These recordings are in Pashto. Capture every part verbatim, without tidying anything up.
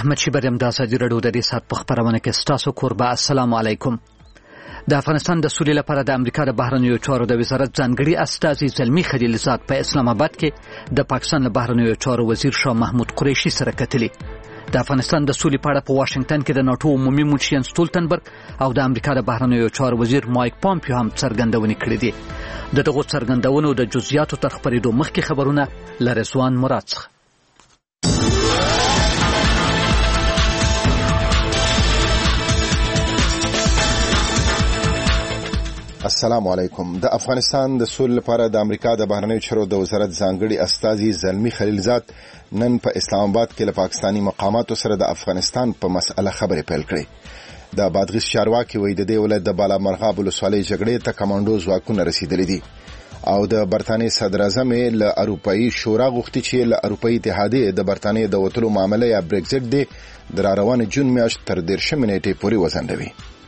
احمد شیبریم د ازادي راډیو د دې ساعت په خبرونه کې ستاسو کوربه. السلام علیکم. د افغانستان د سولې لپاره د امریکا د بهرنیو چارو د وزارت ځانګړي استازي زلمی خلیلزاد په اسلام آباد کې د پاکستان د بهرنیو چارو وزیر شاه محمود قریشي سره کتلي. د افغانستان د سولې په اړه په واشنگټن کې د ناتو عمومي منشي ستولتنبرګ او د امریکا د بهرنیو چارو وزیر مایک پامپیو هم څرګندونې کړې دي. د دغو څرګندونو د جزئیاتو تر خبرېدو مخکې خبرونه له رضوان مراد څخه. السلام علیکم. د افغانستان د سولې لپاره د امریکا د بهرنیو چارو د وزارت ځانګړي استازي زلمی خلیلزاد نن په اسلام آباد کې له پاکستانی مقاماتو سره د افغانستان په مسأله خبرې پیل کړې. د بادغیس چارواکي وایي د دې ولایت د بالا مرغاب ولسوالۍ جګړې ته کمانډو ځواکونه رسیدلي دي او د برتانیې صدر اعظم له اروپאי شورا غوښتي چې له اروپאי اتحادیې د برتانیې د وټلو معاملې یا برگزټ دی د روان جون میاشت تر دیرشمې نیټې پورې وځنډوي.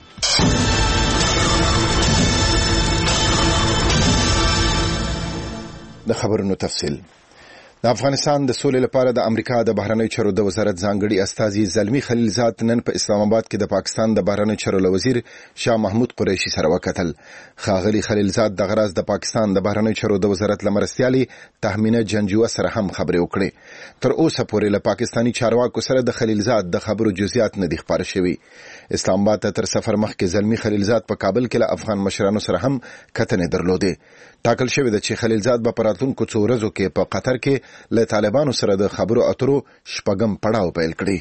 د خبرونو تفصیل. د افغانستان د سولې لپاره د امریکا د بهرنیو چارو د وزارت ځانګړي استازي زلمی خلیلزاد نن په اسلام آباد کې د پاکستان د بهرنیو چارو وزیر شاه محمود قریشي سره وکتل. ښاغلي خلیلزاد د غراز د پاکستان د بهرنیو چارو د وزارت لمرستیالي تهمینه جنجوه سره هم خبرې وکړې. تر اوسه پورې له پاکستانی چارواکو سره د خلیلزاد د خبرو جزئیات نه دي خبر شوي. اسلام آباد ته تر سفر مخکې زلمی خلیلزاد په کابل کې له افغان مشرانو سره هم کتنې درلودې. ټاکل شوی د چې خلیلزاد به په راتلونکو څو ورځو کې په قطر کې له طالبانو سره د خبرو اترو شپږم پړاو پیل کړي.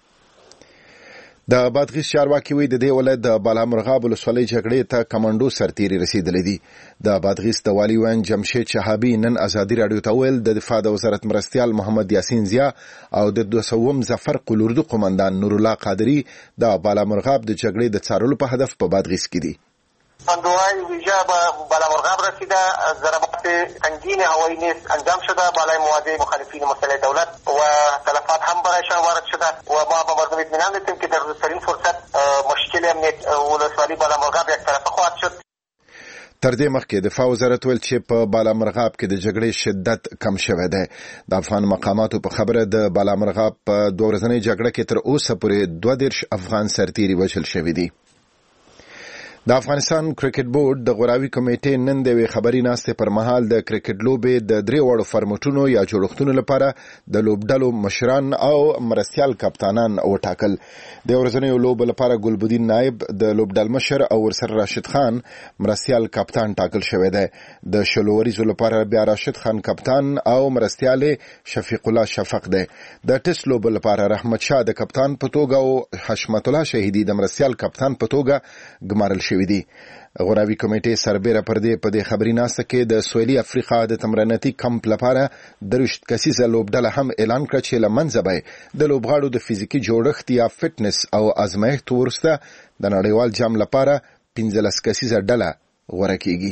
د بادغیس چارواکي وایي د دې ولایت د بالا مرغاب ولسوالۍ جګړې ته کمانډو سرتیري رسیدلي دي. د بادغیس د والي وین جمشید شهابي نن ازادي راډیو ته ویل د دفاع د وزارت مرستیال محمد یاسین زیا او د دوسوم ظفر قلوردو قومندان نور الله قادری د بالا مرغاب د جګړې د څارلو په هدف په بادغیس کې دي. اندوهای ویژه به بالا مرغاب رسیده، ضربات سنگین هوایی نیز انجام شده بالای مواضع مخالفین مسلح دولت و تلفات هم برایشان وارد شده و ما به مردم اطمینان میدیم که در روزترین فرصت مشکل امنیت ولسوالی بالا مرغاب یک طرفه خواهد شد. تر دې مخکې دفاع وزارت ویل چې په بالا مرغاب کې د جګړې شدت کم شوی دی. د افغان مقاماتو په خبره د بالا مرغاب په دوه ورځنۍ جګړه کې تر اوسه پورې دوه دېرش افغان سرتیري وژل شوي دي. د افغانستان کرکټ بورډ د غوراوي کمیټې نن د خبري ناستې پر مهال د کرکټ لوبې د درې وړو فرمټونو یا جوړښتونو لپاره د لوبډلو مشران او مرستیال کپتانان وټاکل. د ورځنیو لوبو لپاره ګلبدین نائب د لوبډل مشر او ورسره راشد خان مرستیال کپتان ټاکل شوی دی. د شلو وریزو لپاره بیا راشد خان کپتان او مرستیال شفیق الله شفق دی. د ټیسټ لوبو لپاره رحمت شاه د کپتان په توګه او حشمت الله شهیدی د مرستیال کپتان په توګه ګمارل شوی دي. غوراوي کمیټې سربېره پر دې په دې خبري ناسته کې د سویلي افریقا د تمریناتي کمپ لپاره دروشت کسیزه لوبډله هم اعلان کړ چې له منځه به د لوبغاړو د فزیکي جوړښت یا فټنس او ازمایښت وروسته د نړیوال جام لپاره پنځلس کسیزه ډله غوره کیږي.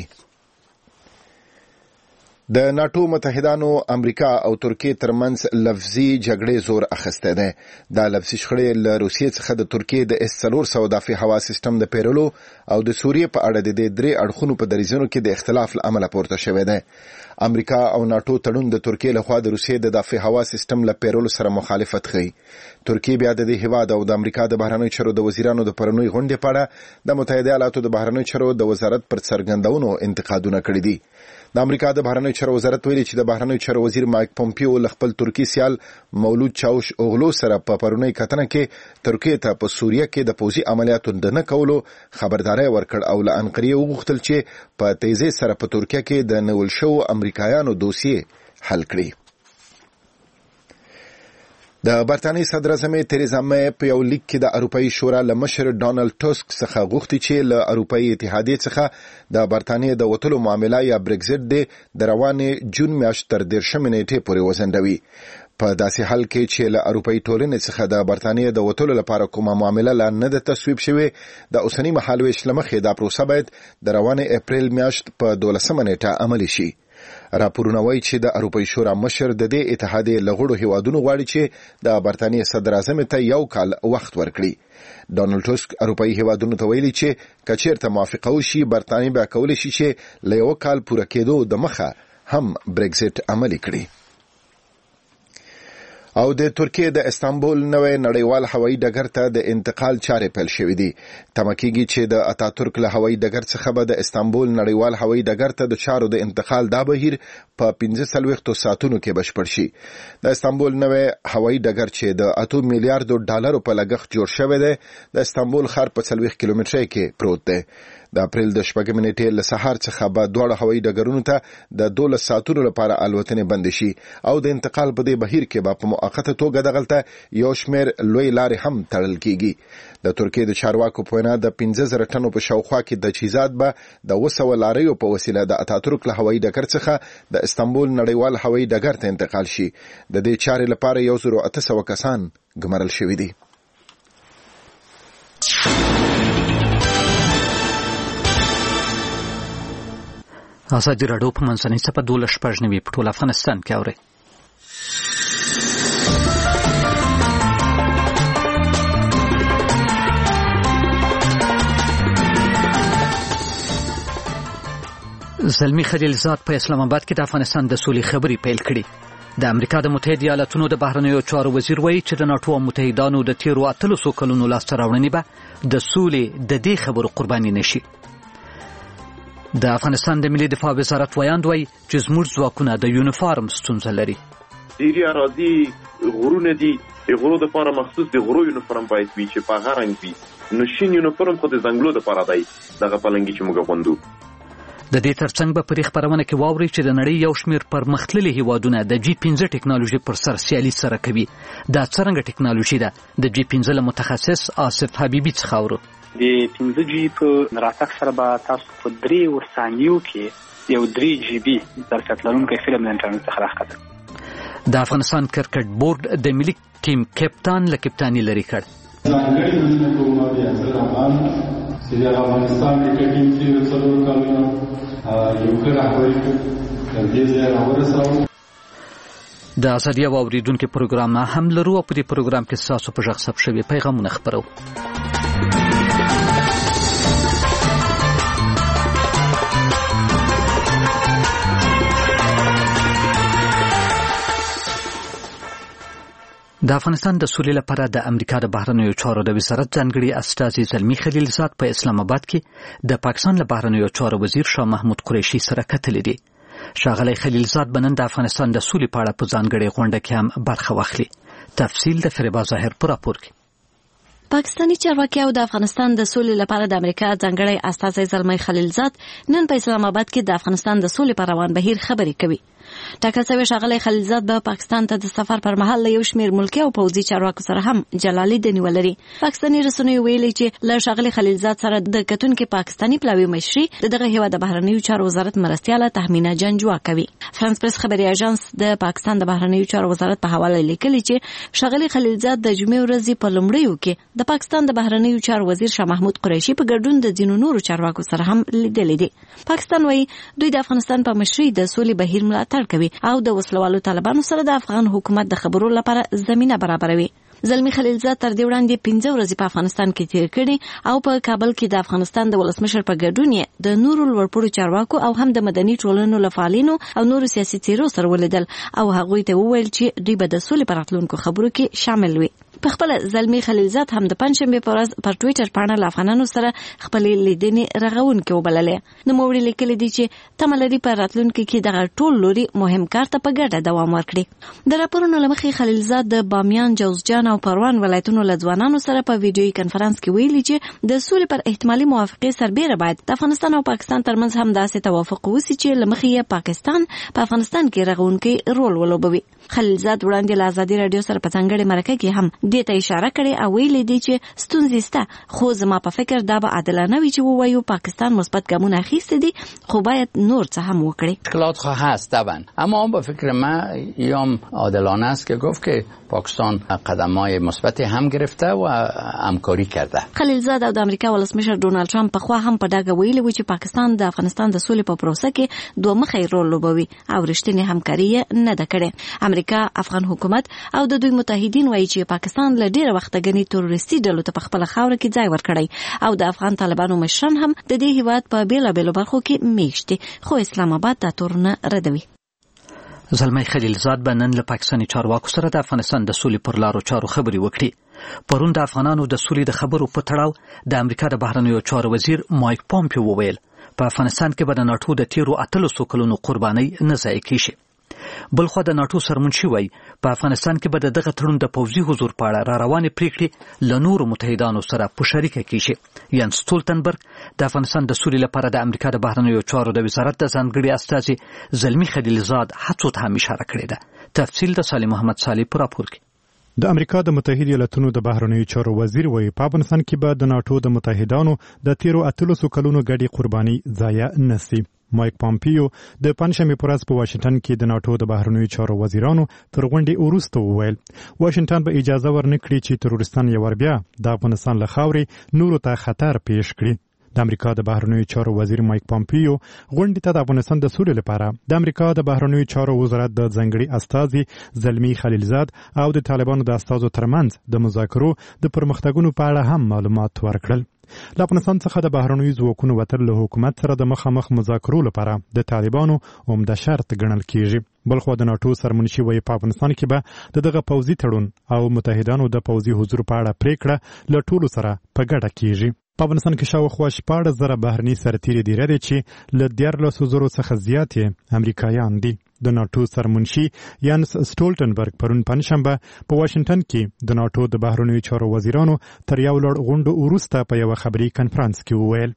د ناتو متحدانو امریکا او ترکیې ترمنځ لفظي جګړې زور اخیستی دی. دا لفظي شخړې له روسیې څخه د ترکیې د اس څلور سوه دافع هوا سیستم د پیرلو او د سوریې په اړه د دې درې اړخونو په دریځونو کې د اختلاف له امله پورته شوی دی. امریکا او ناتو تړون د ترکیې لخوا د روسیې د دافع هوا سیستم له پیرلو سره مخالفت ښیي. ترکیې بیا د دې هیواد او د امریکا د بهرنیو چارو د وزیرانو د پرونۍ غونډې په اړه د متحده ایالاتو د بهرنیو چارو د وزارت پر څرګندونو انتقادونه کړي دي. د امریکا د بهرنیو چارو وزارت ویلي چې د بهرنیو چارو وزیر مایک پومپیو له خپل ترکی سیال مولود چاوش اوغلو سره په پرونۍ کتنه کې ترکیې ته په سوریه کې د پوځي عملیاتو د نه کولو خبرداري ورکړ او له انقرې وغوښتل چې په تیزی سره په ترکیه کې د نیول شوو امریکایانو دوسیې حل کړي. د برتانیې صدر اعظم تریزا مې په یو لیک کې د اروپאי شورا له مشر ډانلډ ټسک څخه غوښتي چې له اروپאי اتحادیې څخه د برتانیې د وټلو معامله یا برگزټ دی د روانې جون میاشت تر دیرشمې نیټې پورې وځنډوي. په داسې حال کې چې له اروپאי ټولنې څخه د برتانیې د وټلو لپاره کومه معامله لا نه ده تصویب شوې، د اوسني مهالویش له مخې دا پروسه باید د روانې اپریل میاشت په دولسمه نیټه عملي شي. راپورونه وایي چې د اروپאי شورا مشر د دې اتحادیې له غړو هیوادونو غواړي چې د برتانیې صدر اعظم ته یو کال وخت ورکړي. ډانلډ ټسک اروپאי هیوادونو ته ویلي چې کچیرته موافقه وشي برتانیې به کولی شي چې له یو کال پوره کېدو د مخه هم برگزټ عملي کړي. او د ترکیه د استانبول نوې نړیوال هوایي ډګر ته د انتقال چارې پیل شوې دي. تمکیږي چې د اتاتورک له هوایي ډګر څخه به د استانبول نړیوال هوایي ډګر ته د چارو د انتقال دا بهیر په پنځه څلوېښتو ساعتونو کې بشپړ شي. د استانبول نوې هوایي ډګر چې د اته میلیارډو ډالرو په لګښت جوړ شوی دی د استانبول ښار په څلوېښت کیلومترۍ کې پروت دی. د اپریل د شپږمې نیټې له سهار څخه به دواړه هوایي ډګرونو ته د دولس ساعتونو لپاره الوتنې بند شي او د انتقال په دې بهیر کې به په موقته توګه دغلته یو شمېر لوی لارې هم تړل کیږي. د ترکیې د چارواکو په وینا د پنځه زره ټنو په شاوخوا کې د تجهیزات به د اوه سوه لاریو په وسیله د اتاتورک له هوایي ډګر څخه د استانبول نړیوال هوایي ډګر ته انتقال شي. د دې چارې لپاره یو زر او اته سوه کسان ګمارل شوي دي. ازادي راډیو په منځنۍ څپه دولس شپږ نوي په ټول افغانستان کې اوري. زلمی خلیلزاد په اسلام آباد کې د افغانستان د سولې خبرې پیل کړې. د امریکا د متحده ایالاتونو د بهرنیو چارو وزیر وایي چې د ناټو او متحدانو د تیرو اتلسو کلونو لاسته راوړنې به د سولې د دې خبرو قرباني نشي. د افغانستان د ملي دفاع وزارت ویاند وایي چې زموږ ځواکونه د یونیفارم ستونزه لري. ډېری اراضي غرونه دي، د غرو دپاره مخصوص د غرو یونیفارم باید وي چې په هغه رنګ وي. نو شین یونیفارم خو د ځنګلو دپاره دی، دغه پلنګي چې موږ غوندو. د دې ترڅنګ به په دې خپرونه کې واورئ چې د نړۍ یو شمېر پرمختللي هیوادونه د جی پنځه ټکنالوژي پر سر سیالي سره کوي. دا څرنګه ټکنالوژي ده؟ د جی پنځه له متخصص آصف حبیبي څخه اورو. د پنځه جی په راتګ سره به تاسو په درې ثانیو کې یو درې جی بي ظرفیت لرونکی فلم د انټرنیټ څخه راښکته. د افغانستان کرکټ بورډ د ملي ټیم کپتان له کپتاني لري کړ. ځانګړي مننه کوم د یاسر امان چې د افغانستان کرکټ ټیم چې څلور کلونه یو ښه راهبري تر دې ځایه راورساوه. د ازادي او اوریدونکو پروګرام هم لرو او په دې پروګرام کې تاسو په ژغ ثبت شوي پیغامونه خبرو. د افغانستان د سولې لپاره د امریکا د بهرنیو چارو د وزارت ځانګړي استازي زلمی خلیلزاد په اسلام آباد کې د پاکستان له بهرنیو چارو وزیر شاه محمود قریشي سره کتلې دي. ښاغلی خلیلزاد به نن د افغانستان د سولې په اړه په ځانګړې غونډه کې هم برخه واخلي. تفصیل د فریبا ظاهر په راپور کې. پاکستاني چارواکي او د افغانستان د سولې لپاره د امریکا ځانګړي استازي زلمی خلیلزاد نن په اسلام آباد کې د افغانستان د سولې پر روان بهیر خبرې کوي. ټاکل شوی ښاغلی خلیلزاد به پاکستان ته د سفر پر مهال له یو شمېر ملکي او پوځي چارواکو سره هم جلالي دنیول لري. پاکستاني رسنیو ویلي چې له ښاغلي خلیلزاد سره د کتونکو پاکستاني پلاوي مشري د دغه هیواد د بهرنیو چارو وزارت مرستیاله تحمینا جنجوا کوي. فرانس پریس خبري اژانس د پاکستان د بهرنیو چارو وزارت په حواله لیکلي چې ښاغلي خلیلزاد د جمعې ورځې په لومړیو کې د پاکستان د بهرنیو چارو وزیر شاه محمود قریشي په ګډون د ځینو نورو چارواکو سره هم لیدلي دي. پاکستان وایي دوی د افغانستان په مشري د سولې بهیر ملاتړ کوي او د وسلوالو طالبانو سره د افغان حکومت د خبرو لپاره زمينه برابروي. زلمی خلیلزاد تر دې وړاندې پنځه ورځې په افغانستان کې تیر کړي او په کابل کې د افغانستان د ولسمشر په ګډون د نورو لوړپوړو چارواکو او هم د مدني ټولنو له فعالینو او نورو سیاسي څیرو سره ولیدل او هغوی ته وویل چې دوی به د سولې په راتلونکو خبرو کې شامل وي. په خپل زلمی خلیلزاد هم د پنځشنبه په ورځ پر ټوئیټر باندې له افغانانو سره خپل لیدنې رغونکې وبللې. نو موري لیکلي دي چې تملري پر راتلونکو کې دغه ټول لوري مهم کار ته په ګډه دوام ورکړي. د راپورونو لمخې خلیلزاد د بامیان، جوزجان او پروان ولایتونو له ځوانانو سره په ویډیوي کانفرنس کې ویلي چې د سولې پر احتمالي موافقې سربېره باید د افغانستان او پاکستان ترمنځ هم داسې توافق وشي چې لمخې یې پاکستان په افغانستان کې رغونکې رول ولوبوي. خلیلزاد وړاندې له ازادي رادیو سره په ځانګړې مرکه کې هم دې ته اشاره کړې او ویلي دي چې ستونزې شته، خو زما په فکر دا به عادلانه وي چې ووایو پاکستان مثبت ګامونه اخیستي دي، خو باید نور څه هم وکړي. اشکالات خواهد هست طبعا، اما به فکر من یام عادلانه است که گفت که پاکستان قدم‌های مثبت هم گرفته و همکاری کرده. خلیلزاد او د امریکا ولسمشر ډونالد ټرمپ په خوا هم په ډاګه ویلي و چې پاکستان د افغانستان د سولې په پروسه کې دوه مخی رول لوبوي او رښتینی همکاري نه ده کړې. امریکا، افغان حکومت او د دوی متحدین وایي چې پاکستان له ډیره وخته غني تروریستي ډلو ته په خپل خاوره کې ځای ورکړی او د افغان طالبانو مشران هم د دې هیواد په بیلابیلو برخو کې میشتي، خو اسلام آباد دا تورونه ردوي. زلمی خلیلزاد به نن له پاکستاني چارواکو سره د افغانستان د سولې پر لارو چارو خبرې وکړي. پرون د افغانانو د سولې د خبرو په تړاو د امریکا د بهرنیو چارو وزیر مایک پامپیو وویل په افغانستان کې به د ناټو د تیرو اتلسو کلونو قرباني نه ضایع کیږي. بلخو د ناټو سرمنشي وای په افغانستان کې به د دغه تړون د پوځي حضور په اړه را روانې پریکړې له نورو متحدانو سره په شریکه کیږي. یان سټولټنبرګ د افغانستان د سولې لپاره د امریکا د بهرنیو چارو د وزارت د ځانګړي استازي زلمی خلیلزاد هڅو ته هم اشاره کړې ده. تفصیل د سالم محمد صالح پر راپور کې. د امریکا د متحده ایالاتونو د بهرنیو چارو وزیر وایي په افغانستان کې به د ناټو د متحدانو د تیرو اتلسو کلونو ګډي قرباني ضایع نشي. مایک پامپیو د پنځمې پر ورځ په واشنگټن کې د ناټو د بهرنیو چارو وزیرانو تر غونډې وروسته وویل واشنگټن به اجازه ورنکړي چې تروریستان یو ور بیا د افغانستان له خاورې نورو ته خطر پیښ کړي. د امریکا د بهرنیو چارو وزیر مایک پامپیو غونډې ته د افغانستان د سولې لپاره د امریکا د بهرنیو چارو وزارت د ځانګړي استازي زلمی خلیلزاد او د طالبانو د استازو ترمنځ د مذاکرو د پرمختګونو په اړه هم معلومات ورکړل. له افغانستان څخه د بهرنیو ځواکونو وتل له حکومت سره د مخامخ مذاکرو لپاره د طالبانو عمده شرط ګڼل کیږي. بلخو د ناټو سرمنشي وایي په افغانستان کې به د دغه پوځي تړون او متحدانو د پوځي حضور په اړه پریکړه له ټولو سره په ګډه کیږي. په افغانستان کې شاوخوا شپاړس زره بهرني سرتیري دي ردې چې له دیارلسو زرو څخه زیات یې امریکایان دي. د ناټو سرمنشي یانس سټولټنبرګ پرون پنځشنبه په واشنگټن کې د ناټو د بهرنیو چارو وزیرانو تر یو لړ غونډو وروسته په یو خبري کنفرانس کې وویل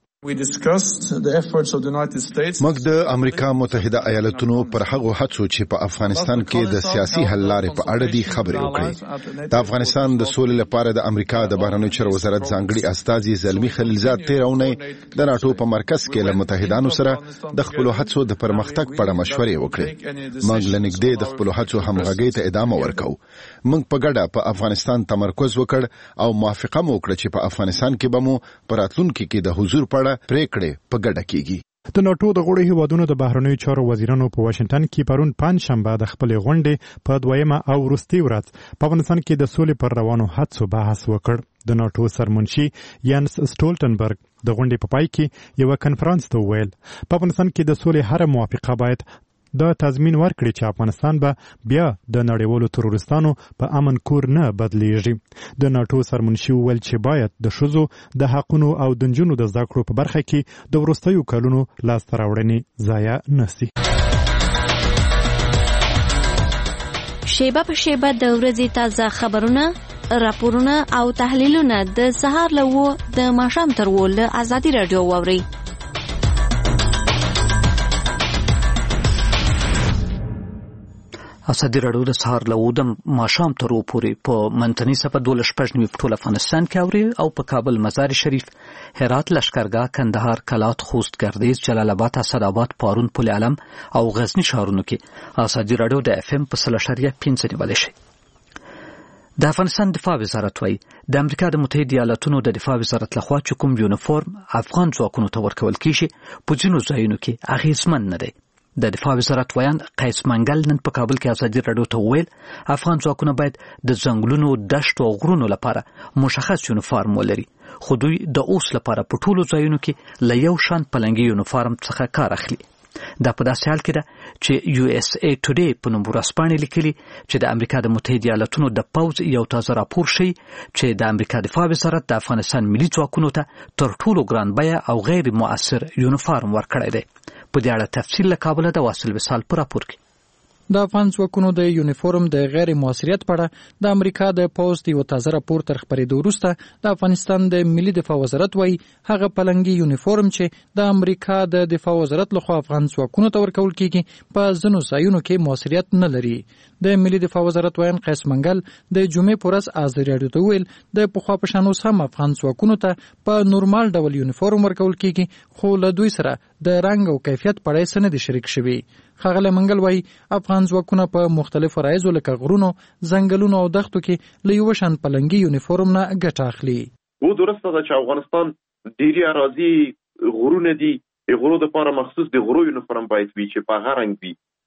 موږ د امریکا متحده ایالاتونو پر هغو هڅو چې په افغانستان کې د سیاسي حل لارې په اړه دي خبرې وکړې. د افغانستان د سولې لپاره د امریکا د بهرنیو چارو وزارت ځانګړي استازي زلمی خلیلزاد تیر اونۍ د ناټو په مرکز کې له متحدانو سره د خپل هڅو د پرمختګ په اړه مشورې وکړې. موږ لنګدې د خپل هڅو همغږۍ ته ادامه ورکو. موږ په ګډه په افغانستان تمرکز وکړ او موافقه مو وکړه چې په افغانستان کې به مو په راتلونکي کې د حضور په پریکړې په ګډه کیږي. د ناټو د غړو هیوادونو د بهرنیو چارو وزیرانو په واشنگټن کې پرون پنځشنبه د خپلې غونډې په دویمه او وروستۍ ورځ په افغانستان کې د سولې پر روانو هڅو بحث وکړ. د ناټو سرمنشي یانس سټولټنبرګ د غونډې په پای کې یو کنفرانس ته وویل په افغانستان کې د سولې هر موافقه باید دا تضمین ورکړي چې افغانستان به بیا د نړیوالو تروریستانو په امن کور نه بدلیږي. د ناټو سرمنشي وویل چې باید د ښځو د حقونو او د نجونو د زده کړو په برخه کې د وروستیو کلونو لاسته راوړنې ضایع نشي. شیبه په شیبه د ورځې تازه خبرونه، راپورونه او تحلیلونه د سهار له و د ماښام تر و له ازادي رادیو واوري. ازادي رادیو د سهار له و د ماښام تر و پورې په منځنۍ صفه دوه شپږ نیمې په ټول افغانستان کې اوري او په کابل، مزار شریف، هرات، لشکرګاه، کندهار، کلات، خوست، ګردیز، جلال آباد، اسداباد، پارون، پل علم او غزنی ښارونو کې ازادي رادیو د اف ام په سل اشاریه پنځه نیولای شي. د افغانستان دفاع وزارت وایي د امریکا د متحده ایالاتونو د دفاع وزارت لخوا چې کوم یونیفورم افغان ځواکونو ته ورکول کیږي په ځینو ځایونو کې اغیزمن نه دی. د دفاع وزارت ویان قیس منګل نن په کابل کې ازادي رادیو ته وویل افغان ځواکونه باید د ځنګلونو، دشتو او غرونو لپاره مشخص یونیفورم ولري، خو دوی د اوس لپاره په ټولو ځایونو کې له یو شان پلنګي یونیفورم څخه کار اخلي. دا په داسې حال کې ده چې یو اس ای ټوډے په نوم ورځپاڼې لیکلي چې د امریکا د متحده ایالاتونو د پوځ یو تازه راپور ښیي چې د امریکا دفاع وزارت د افغانستان ملي ځواکونو ته تر ټولو ګران بیه او غیر مؤثر یونیفورم ورکړی دی. په دې اړه تفصیل له کابل د واصل وصال پر راپور کې. د افغان ځواکونو د یونیفورم د غیر موثریت په اړه د امریکا د پوز د یو تازه راپور تر خپرېدو وروسته د افغانستان د ملي دفاع وزارت وایي هغه پلنګي یونیفورم چې د امریکا د دفاع وزارت لخوا افغان ځواکونو ته ورکول کیږي په ځینو ځایونو کې موثریت نه لري. د ملي دفاع وزارت وایي قیس منګل د جمعې په ورځ ازادي رادیو ته ویل د پخوا په شان اوس هم افغان ځواکونو ته په نورمال ډول یونیفورم ورکول کیږي، خو له دوی سره د رنګ او کیفیت په اړه څه نه دي شریک شوي. ښاغلی منګل وایي افغان ځواکونه په مختلفو رایزو لکه غرونو، ځنګلونو او دښتو کې له یو شان پلنګي یونیفورم نه ګټه اخلي. و درسته ده چې افغانستان ډېری اراضي غرونه دي، غرو دپاره مخصوص د غرو یونیفورم باید وي چې په هغه رنګ وي.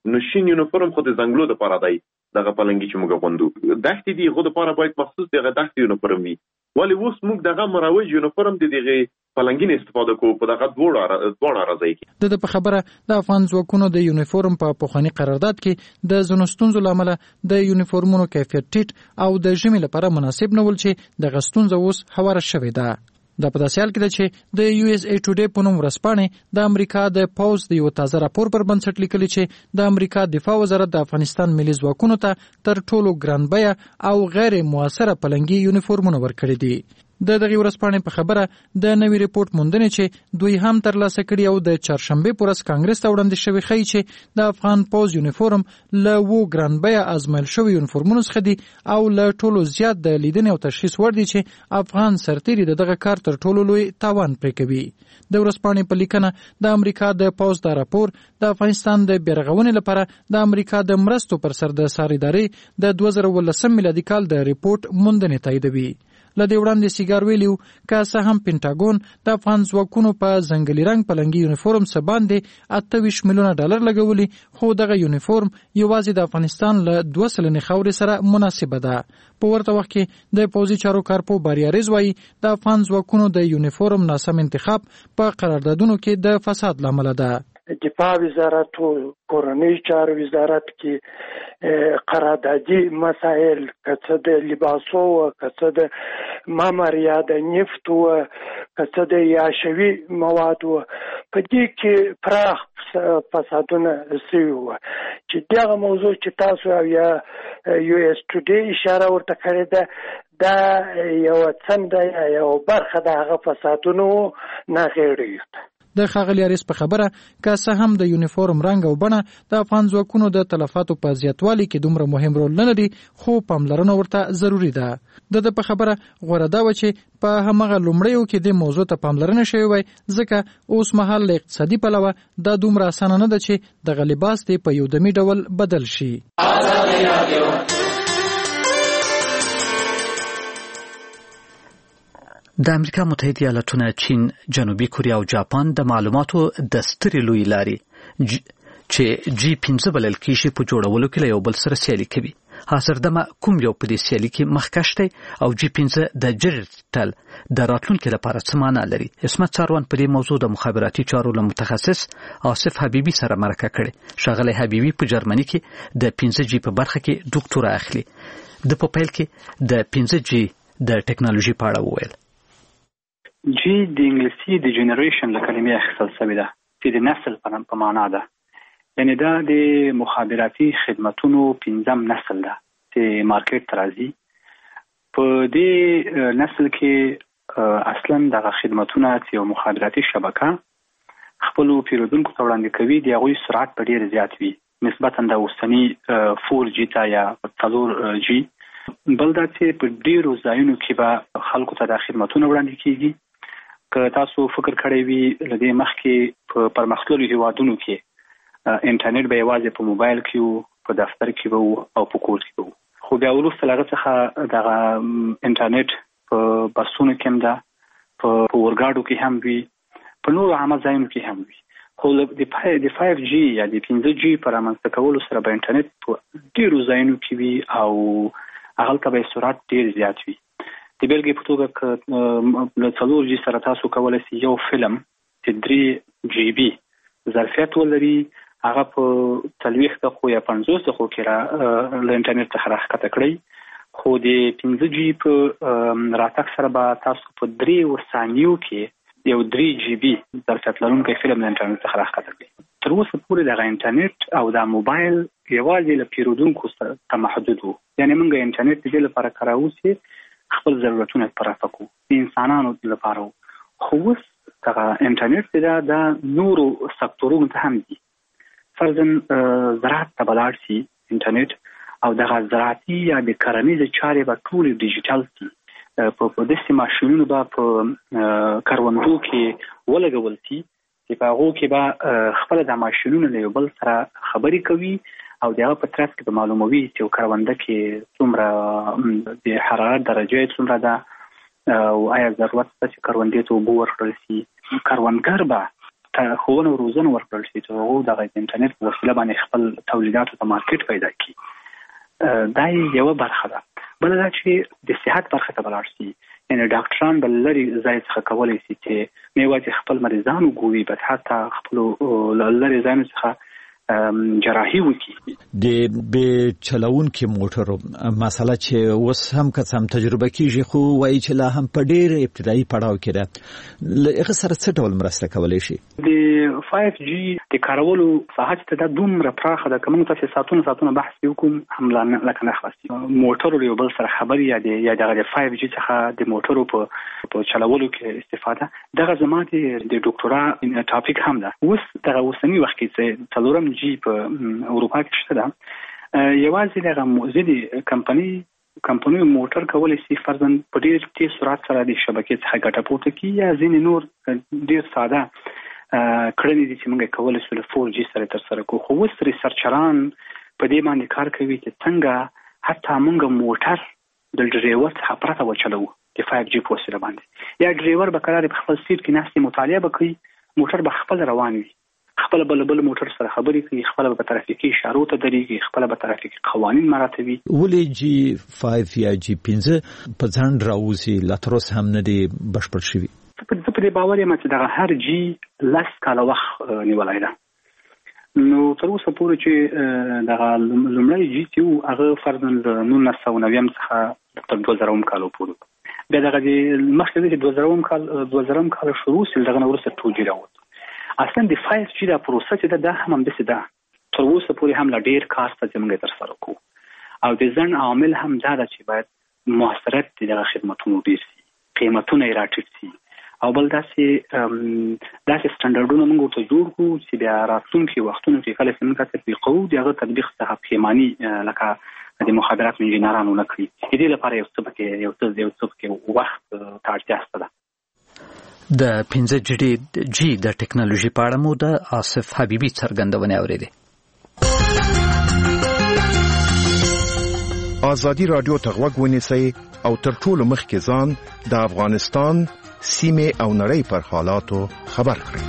نو شین یونیفورم خو د ځنګلو لپاره دی دغه پلنګي چې موږ غوندو دښتې دي غو لپاره باید مخصوص دغه دښتې یونیفورم وي ولی اوس موږ دغه مروج یونیفورم د دغه پلنګین استفاده کوو په دغه دوړه دوړه راځي کې د په خبره د افغان ځواکونو د یونیفورم په پوخانی قرارداد کې د زنوستونزو لامل د یونیفورمونو کیفیت ټیټ او د ژمي لپاره مناسب نه ول چې د غستونزو اوس هواره شوې ده د په داسې حال کې ده چې د یو اس ای ټوډے په نوم ورځپاڼې د امریکا د پوز د یو تازه راپور پر بنسټ لیکلي چې د امریکا دفاع وزارت د افغانستان ملي ځواکونو ته تر ټولو ګران بیه او غیر موثره پلنګي یونیفورمونه ورکړي دي د دغه ورځپاڼې په خبره د نوي ریپورت موندنې چې دوی هم ترلاسه کړي او د چهارشنبه پر ورځ کانګرس ته وړاندې شوی ښیي چې د افغان پوز یونیفورم له وو ګران بیه ازمایل شوی یونیفورمونو څخه دي او له ټولو زیات د لیدنې او تشخیص وړ دي چې افغان سرتیري دغه کار تر ټولو لوی تاوان پرې کوي د ورځپاڼې په لیکنه د امریکا د پوز د راپور د افغانستان د بیرغونې لپاره د امریکا د مرستو پر سر د ساریداري د دوه زره ولسم میلادي کال د ریپورت موندنې تاییدوي لدې وړاندې سیګار ویلیو که څه هم پینټاګون د افغان ځواکونو په ځنګلي رنګ پلنګي یونیفورم څخه باندې اته ویشت میلیونه ډالر لګولي خو دغه یونیفورم یوازې د افغانستان له دوه سلنې خاورې سره مناسبه ده په ورته وخت کې د پوځي چارو کارپو باریاریز وایي د افغان ځواکونو د یونیفورم ناسم انتخاب په قراردادونو کې د فساد لامل ده دفاع وزارت و کورنۍ چارو وزارت کې قراردادي مسائل کڅه د لباسو او کڅه د ماموریا د نفت او کڅه د یاشوي مواد په دې کې پراخ فسادونه سوي چې دغه موضوع چې تاسو یا یو اس ټوډے اشاره ورته کړې ده دا یو څنګه یو برخه د هغه فسادونو نه غیړي د ښاغلي اریس په خبره که څه هم د یونیفورم رنګ او بڼه د افغان ځواکونو د تلفاتو په زیاتوالي کې دومره مهم رول نه لري خو پاملرنه ورته ضروری ده د د په خبره غوړه دا و چې په همغه لومړیو کې د موضوع ته پاملرنه شوی وای ځکه اوس مهال له اقتصادي پلوه دا دومره اسانه نه ده چې د غلیباس ته په یو دمي ډول بدل شي د امریکا متحده ایالاتونه چین جنوبي کوریا او جاپان د معلوماتو د سترې لوی لارې چې جی پنځه بلل کېږي په جوړولو کې له یو بل سره سیالي کوي حاضر دمه کوم یو په دې سیالي کې مخکښ دی او جی پنځه د ډیجیټل د راتلونکي لپاره څه معنا لري اسمت څاروان په دې موضوع د مخابراتي چارو له متخصص آصف حبیبي سره مرکه کړې شاغلی حبیبي په جرمني کې د پنځه جی په برخه کې ډاکټورا اخلي د په پیل کې د پنځه جی د ټکنالوژي په اړه وویل جی د انګلیسي د جنریشن له کلمې اخیستل شوې ده چې د نسل په معنا ده یعنی دا د مخابراتي خدماتونو پنځم نسل ده چې مارکیټ ته راځي په دې نسل کې اصلا دغه خدماتونه چې یو مخابراتي شبکه خپل پیرودونکو ته وړاندې کوي د هغوی سرعت په ډیر زیات وي نسبتا د اوسني فور جی ته یا څلور جی بل دا چې په ډیرو ځایونو کې به خلکو ته د خدماتونه وړاندې کیږي که تاسو فکر کړی وي لدې مخکې په پرمختللو هیوادونو کې انټرنیټ به یوازې په موبایل کې په دفتر کې به او په کور کې به خو بیا وروسته له هغه څخه دغه انټرنیټ په بسونو کې هم ده په اورګاډو کې هم وي په نورو عامه ځایونو کې هم وي خو د فایو جی یا د پنځه جی په رامنځته کولو سره به انټرنیټ په ډیرو ځایونو کې وي او هغلته به سرعت ډیر زیات وي د بلګې په توګه له څلور جی سره تاسو کولی شئ یو فلم چې درې جی بي ظرفیت ولري هغه په څلوېښت دقیقو یا پنځوس دقیقو کې را له انټرنیټ څخه راښکته کړئ خو د پنځه جی په راتګ سره به تاسو په درې ثانیو کې یو درې جی بي ظرفیت لرونکی فلم له انټرنیټ څخه راښکته کړئ تر اوسه پورې دغه انټرنیټ او دا موبایل یوازې له پیرودونکو ته محدود وو یعنې موږ انټرنیټ د دې لپاره کاروو چې خپل ضرورتونه پوره کړو د انسانانو لپاره خو اوس دغه انټرنیټ چې دا د نورو سکتورونو ته هم دي فرضاً زراعت ته به لاړ شي انټرنیټ او دغه زراعتي یا د کرنیزې چارې به ټولې ډیجیټل شي په داسې ماشینونو به په کروندو کې ولګول شي چې په هغو کې به خپله دا ماشینونه له یو بل سره خبرې کوي او د هغه په ترڅ کې به معلوموي چې یو کرونده کې څومره د حرارت درجه څومره ده او آیا ضرورت شته چې کروندې ته اوبه ورکړل شي کروندګر به ښوونه او روزنه ورکړل شي چې هغوی دغه د انټرنیټ په وسیله باندې خپل تولیداتو ته مارکیټ پیدا کړي. دا یوه برخه ده. بله دا چې د صحت برخه ته ولاړ شي، یعنې ډاکټران به لرې ځای څخه کولی شي چې نه یوازې خپل مریضان وګوري بلکې حتی خپلو لرې ځایونو څخه جراحي وکړي. د بې چلونکي موټرو مسله چې اوس هم که څه هم تجربه کېږي خو وایي چې لا هم په ډېر ابتدایي پړاو کې ده، له هغه سره څه ډول مرسته کولی شي؟ د فایف جي د کارولو ساحه چې دا دومره پراخه ده که موږ تاسې ساعتونه ساعتونه بحث وکړو هم لکه نه خلاصي. موټرو یو بل سره خبرې یا د یا دغه د فایف جي څخه د موټرو په په چلولو کې استفاده، دغه زما د ډاکټورا ټاپک هم ده. اوس دغه اوسني وخت کې چې څلورم جی په اروپا کې شته ده، یوازې دغه موزدي کمپنی کمپنیو موټر کولی شي فرضاً په ډېر تیز سرعت سره د شبکې څخه ګټه پورته کړي، یا ځینې نور ډېر ساده کړنې دي چې موږ کولی شو له فور جي سره ترسره کړو. خو اوس ریسرچران په دې باندې کار کوي چې څنګه حتی موږ موټر د ډریور څخه پرته وچلوو د فایف جي په وسیله باندې، یا ډریور به قرار په خپل سیټ کې ناستې مطالعه به کوي، موټر به خپل روان وي، خپل بل بل موټر سره خبرې کوي، خپل به ترافیکي اشارو ته درېږي، خپل به ترافیکي قوانین مراعاتوي. ولې جی فایف یا جی پنځه په ځان راوځي لا تر اوسه هم نه دی بشپړ شوي؟ زه په دې باور یم چې دغه هر جی لس کاله وخت نیولی ده. نو تر اوسه پورې چې دغه لومړی جی چې و هغه فرضاً له نولس سوه نویم څخه تر دوه زرهوم کال پورې، بیا دغه د مخکې چې دوه زرهوم کال دوه زرهوم کال شروع شي، دغه نه وروسته ټو جي راووت. اصلا د فایف جي دا پروسه چې ده دا هم همداسې ده، تر اوسه پورې هم لا ډېر کار ته چې موږ ترسره کوو، او د ځنډ عامل هم دا ده چې باید موثریت د دغه خدمتونو ډېر شي، قیمتونه یې راټیټ شي، او بل داسې داسې سټنډرډونه موږ ورته جوړ کړو چې بیا راتلونکي وختونو کې کله چې موږ تطبیقوو د هغه تطبیق څخه پښیماني لکه د مخابراتو انجینرانو نه کړي. د دې لپاره یو څه پکې یو څه یو څه پکې وخت ته اړتیا شته ده. د پنځه جی د ټکنالوژي په اړه مو د آصف حبیبي څرګندونې اورېدې. ازادي رادیو ته غوږ ونیسئ او تر ټولو مخکې ځان د افغانستان سیمې او نړۍ پر حالاتو خبر کړئ.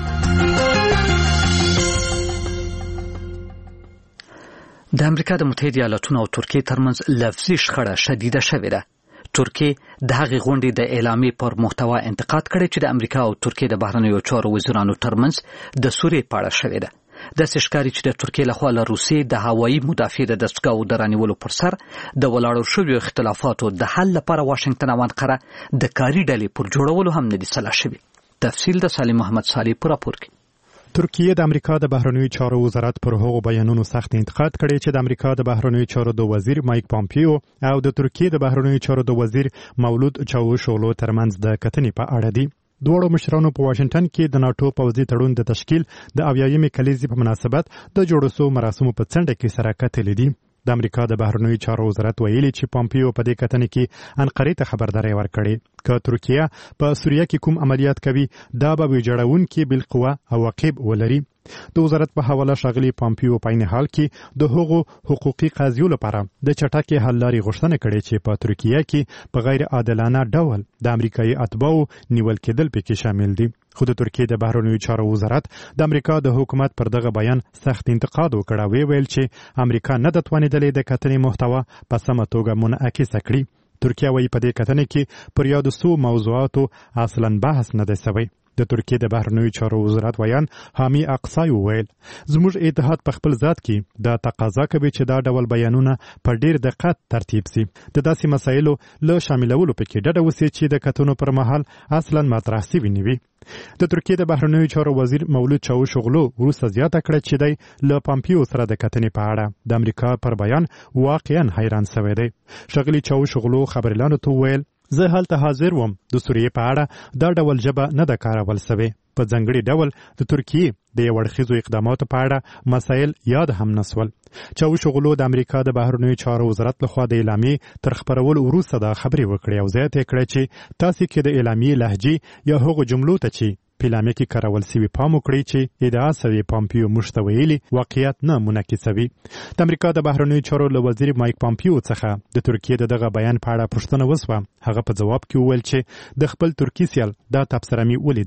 د امریکا د متحده ایالاتونو او ترکیې ترمنځ لفظي شخړه شدیده شوې ده. ترکیه د هغې غونډې د اعلامیې پر محتوا انتقاد کړی چې د امریکا او ترکیې د بهرنیو چارو وزیرانو ترمنځ د سوریې په اړه شوې ده. داسې ښکاري چې د ترکیې لخوا له روسیې د هوایي مدافع د دستګاو د رانیولو پر سر د ولاړو شویو اختلافاتو د حل لپاره واشنګټن او انقره د کاري ډلې پر جوړولو هم نه دي سلا شوي. تفصیل د سالم محمد صالح په راپور کې. ترکیه د امریکا د بهرنیو چارو وزارت پر هغو بیانونو سخت انتقاد کړی چې د امریکا د بهرنیو چارو د وزیر مایک پامپیو او د ترکیه د بهرنیو چارو د وزیر مولود چاوشوغلو ترمنځ د کتنې په اړه دي. دوړو مشرانو په واشنګټن کې د ناتو پوځي تړون د تشکیل د اویایمې کلیزې په مناسبت د جوړو سو مراسمو په څنډه کې سره کتلې دي. د امریکا د بهرنیو چارو وزارت ویلي چې پامپیو په دې کتنې کې انقرې ته خبرداري ورکړې چې ترکیه په سوریه کې کوم عملیات کوي دا به ویجاړونکي بالقوه او عقب ولري. د وزارت په حواله ښاغلي پامپیو په عین حال کې د هغو حقوقي قضیو لپاره د چټکې حل لارې غوښتنه کړې چې په ترکیه کې په غیر عادلانه ډول د امریکایي اتباعو نیول کېدل پکې شامل دي. خو د ترکیه د بهرنیو چارو وزارت د امریکا د حکومت پر دغه بیان سخت انتقاد وکړ او ویل چې امریکا نه د توانیدلې د کتنې محتوا په سمه توګه منعکس کړي. ترکیه وايي په دې کتنې کې پر یادو سو موضوعاتو اصلا بحث نه دی شوی. د ترکیه د بهرنیو چارو وزارت ویان حامی اقصای وویل زموږ اتحاد په خپل ذات کې دا تقاضا کوي چې دا ډول بیانونه په ډیر دقت ترتیب سي. د داسې مسایلو له شاملولو پکې ډډه وسي چې د کتنو پر مهال اصلا مطرح سوي نه وي. د ترکیه د بهرنیو چارو وزیر مولود چاوشوغلو وروسته زیاته کړه چې دی له پامپیو سره د کتنې په اړه د امریکا پر بیان واقعا حیران شوی دی. ښاغلي چاوشوغلو خبريالانو ته وویل زه هلته حاضر وم د سوریې په اړه دا ډول ژبه نه ده کارول سوې. په ځانګړي ډول د ترکیې د یو اړخیزو اقداماتو په اړه مسایل یاد هم نسول. چاوشوغلو د امریکا د بهرنیو چارو وزارت لخوا د اعلامیې تر خپرولو وروسته دا خبرې وکړې او زیاته کړه چې تاسو کې د اعلامیې لهجې یا هغو جملو ته چې پیلامه کې کارول سوي پام وکړي چې ادعا سوي پامپیو مشته ویلي واقعیت نه منعکسوي. د امریکا د بهرنیو چارو له وزیر مایک پامپیو څخه د ترکیې د دغه بیان په اړه پوښتنه وسوه. هغه په ځواب کې وویل چې د خپل ترکی سیال دا تبصره مې ولیدله.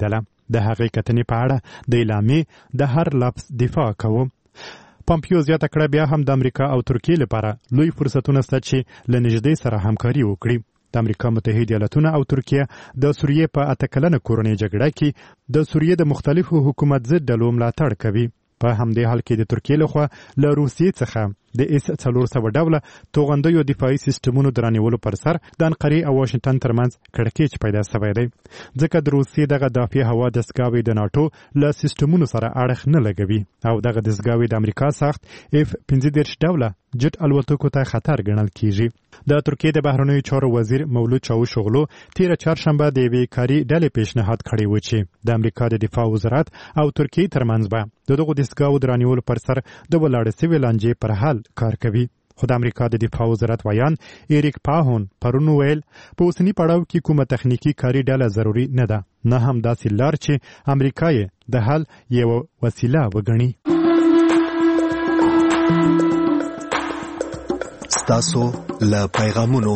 د هغې کتنې په اړه د اعلامیې د هر لفظ دفاع کوم. پامپیو زیاته کړه بیا هم د امریکا او ترکیې لپاره لوی فرصتونه شته چې له نږدې سره همکاري وکړي. د امریکا متحده ایالاتونه او ترکیه د سوریې په اته کلنه کورنۍ جګړه کې د سوریې د مختلفو حکومت ضد ډلو ملاتړ کوي. په همدې حال کې د ترکیې لخوا له روسیې څخه د اس څلور سوه ډوله توغندیو دفاعي سیستمونو د رانیولو پر سر د انقرې او واشنګټن ترمنځ کړکېچ پیدا شوی دی، ځکه د روسیې دغه دافع هوا دستګاوې د ناټو له سیستمونو سره اړخ نه لګوي او دغه دستګاوې د امریکا ساخت اف پنځه دېرش ډوله جټ الوتکو ته خطر ګڼل کیږي. د ترکیې د بهرنیو چارو وزیر مولود چاوشوغلو تیره چهارشنبه د یوې کاري ډلې پیشنهاد کړی و چې د امریکا د دفاع وزارت او ترکیې ترمنځ به د دغو دستګاوو د رانیولو پر سر د ولاړې سوې لانجې پر حل کار کوي. خو د امریکا د دفاع وزارت ویان ایریک پاهون پرون ویل په اوسني پړاو کې کومه تخنیکی کاري ډله ضروري نه ده، نه هم داسې لار چې امریکا یې د حل یوه وسیله وګڼي. ستاسو له پیغامونو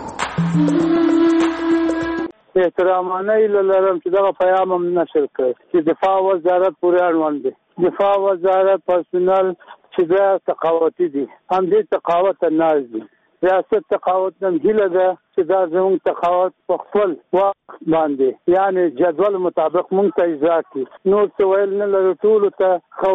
احترامانه ایله لرم چې دغه پیغام هم نشر کړ چې دفاع وزارت پورې اړوند دی. دفاع وزارت پرسونل چې دا تقاوتي دي، هم دې تقاوت ناز دي. ریاست تقاوت نم هیله ده چې دا زموږ تقاوت په خپل وخت باندې یعنی جدول مطابق مونږ ته اجرا کړي. نور څه ویل نه لرو، ټولو ته ښه